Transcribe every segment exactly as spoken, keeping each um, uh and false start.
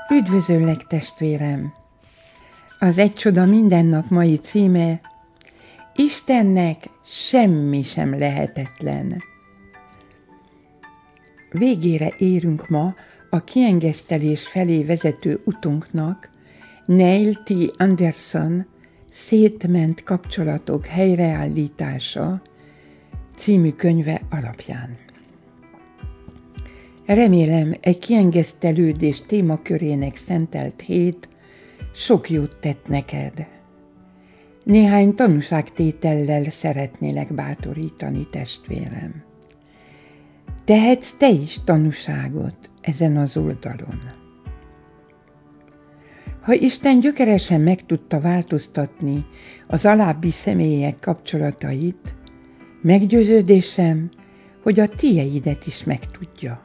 Üdvözöllek, testvérem! Az Egy csoda minden nap mai címe: Istennek semmi sem lehetetlen. Végére érünk ma a kiengesztelés felé vezető utunknak Neil T. Anderson Szétment kapcsolatok helyreállítása című könyve alapján. Remélem, egy kiengesztelődés témakörének szentelt hét sok jót tett neked. Néhány tanúságtétellel szeretnélek bátorítani, testvérem. Tehetsz te is tanúságot ezen az oldalon. Ha Isten gyökeresen meg tudta változtatni az alábbi személyek kapcsolatait, meggyőződésem, hogy a tieidet is megtudja.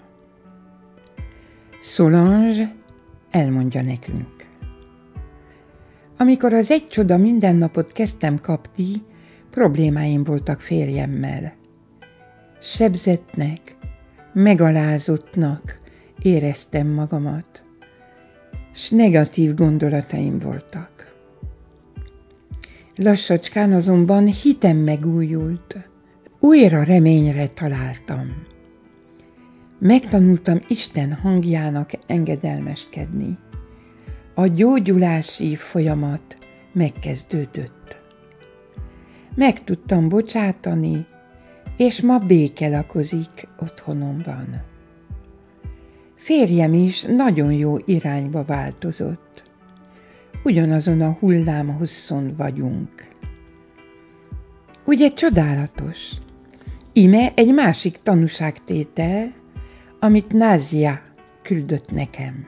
Solange elmondja nekünk. Amikor az Egy csoda mindennapot kezdtem kapni, problémáim voltak férjemmel. Sebzettnek, megalázottnak éreztem magamat, s negatív gondolataim voltak. Lassacskán azonban hitem megújult, újra reményre találtam. Megtanultam Isten hangjának engedelmeskedni. A gyógyulási folyamat megkezdődött. Meg tudtam bocsátani, és ma béke lakozik otthonomban. Férjem is nagyon jó irányba változott. Ugyanazon a hullámhosszon vagyunk. Ugye csodálatos? Íme egy másik tanúságtétel, amit Názia küldött nekem.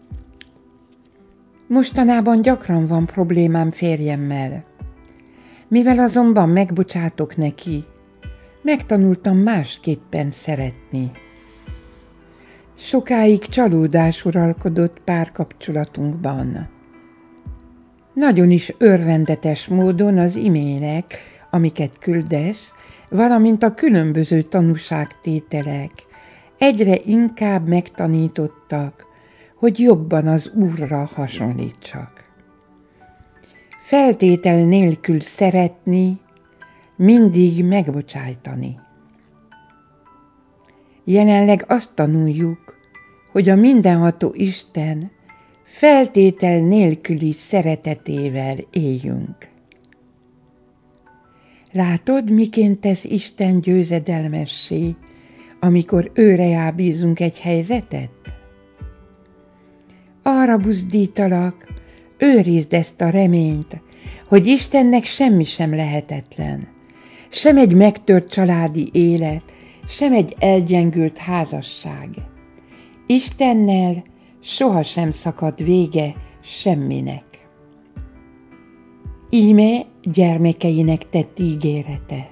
Mostanában gyakran van problémám férjemmel. Mivel azonban megbocsátok neki, megtanultam másképpen szeretni. Sokáig csalódás uralkodott párkapcsolatunkban. Nagyon is örvendetes módon az imének, amiket küldesz, valamint a különböző tanúságtételek egyre inkább megtanítottak, hogy jobban az Úrra hasonlítsak. Feltétel nélkül szeretni, mindig megbocsájtani. Jelenleg azt tanuljuk, hogy a mindenható Isten feltétel nélküli szeretetével éljünk. Látod, miként tesz Isten győzedelmessé, amikor őre bízunk egy helyzetet? Arra buzdítalak, őrizd ezt a reményt, hogy Istennek semmi sem lehetetlen, sem egy megtört családi élet, sem egy elgyengült házasság. Istennel sohasem szakad vége semminek. Íme gyermekeinek tett ígérete.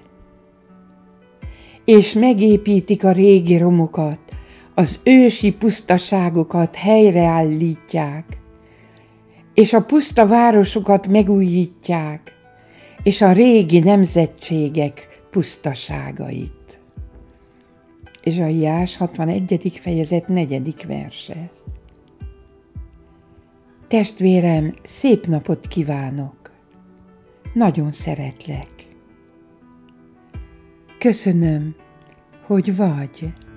És megépítik a régi romokat, az ősi pusztaságokat helyreállítják, és a puszta városokat megújítják, és a régi nemzetségek pusztaságait. Zsaiás hatvanegyedik fejezet negyedik verse. Testvérem, szép napot kívánok! Nagyon szeretlek. Köszönöm, hogy vagy.